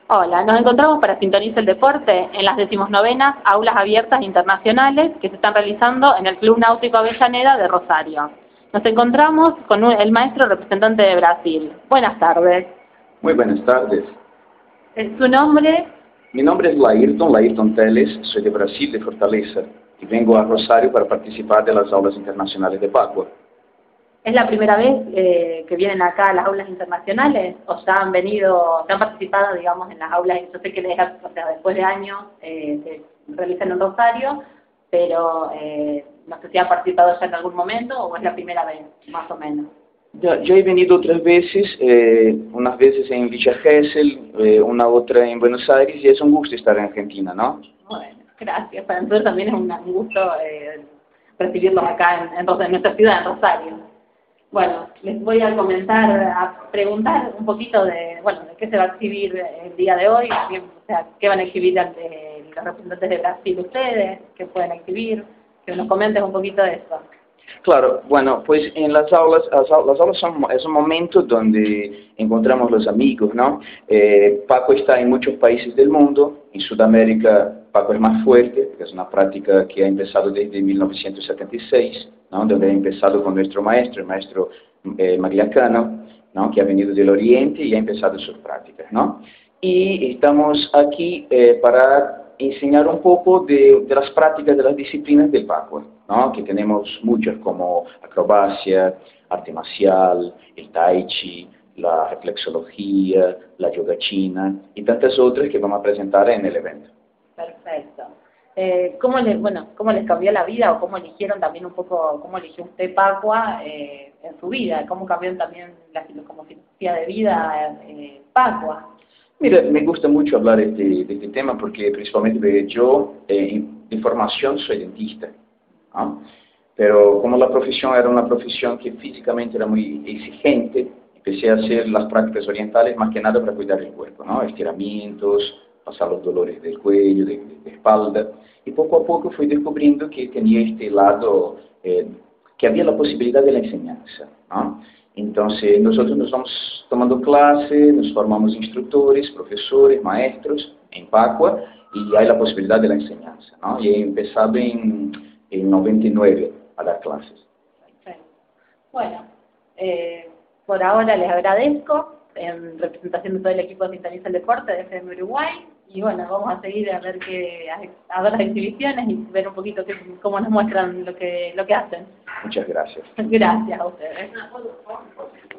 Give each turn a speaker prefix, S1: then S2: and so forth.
S1: Hola, nos encontramos para Sintoniza el Deporte en las 19ª Aulas Abiertas Internacionales que se están realizando en el Club Náutico Avellaneda de Rosario. Nos encontramos con el maestro representante de Brasil. Buenas tardes.
S2: Muy buenas tardes.
S1: ¿Su nombre?
S2: Mi nombre es Laírton Teles, soy de Brasil, de Fortaleza, y vengo a Rosario para participar de las aulas internacionales de Pacua.
S1: ¿Es la primera vez que vienen acá a las aulas internacionales o ya han venido, ya han participado, digamos, en las aulas? Yo sé que después de años se realizan en Rosario, pero no sé si han participado ya en algún momento o es la primera vez, más o menos.
S2: Ya he venido otras veces, unas veces en Villa Gesell, una otra en Buenos Aires, y es un gusto estar en Argentina, ¿no?
S1: Bueno, gracias. Para nosotros también es un gusto recibirlos acá en nuestra ciudad, en Rosario. Bueno, les voy a preguntar un poquito de qué se va a exhibir el día de hoy, qué van a exhibir ante los representantes de Brasil ustedes, qué pueden exhibir, que nos comenten un poquito de eso.
S2: Claro, bueno, pues en las aulas es un momento donde encontramos los amigos, ¿no? Paco está en muchos países del mundo, en Sudamérica Paco es más fuerte, que es una práctica que ha empezado desde 1976, ¿no? Donde ha empezado con nuestro maestro, el maestro Magliacano, ¿no? Que ha venido del Oriente y ha empezado sus prácticas, ¿no? Y estamos aquí para enseñar un poco de las prácticas de las disciplinas del Paco, ¿no? Que tenemos muchas como acrobacia, arte marcial, el tai chi, la reflexología, la yoga china y tantas otras que vamos a presentar en el evento.
S1: Perfecto. ¿Cómo les cambió la vida o cómo eligieron también un poco, cómo eligió usted Pacua en su vida? ¿Cómo cambió también como filosofía de vida Pacua?
S2: Mira, me gusta mucho hablar de este tema porque principalmente yo de formación soy dentista, ¿no? Pero como la profesión era una profesión que físicamente era muy exigente, empecé a hacer las prácticas orientales más que nada para cuidar el cuerpo, ¿no? Estiramientos, pasar los dolores del cuello, de espalda, y poco a poco fui descubriendo que tenía este lado, que había la posibilidad de la enseñanza, ¿no? Entonces, nosotros nos vamos tomando clase, nos formamos instructores, profesores, maestros en Pacua, y hay la posibilidad de la enseñanza, ¿no? Y he empezado en 99 a dar clases.
S1: Perfecto. Bueno, por ahora les agradezco en representación de todo el equipo de Sintoniza el Deporte de FM Uruguay, y bueno, vamos a seguir a ver las exhibiciones y ver un poquito cómo nos muestran lo que hacen.
S2: Muchas gracias.
S1: Gracias a ustedes.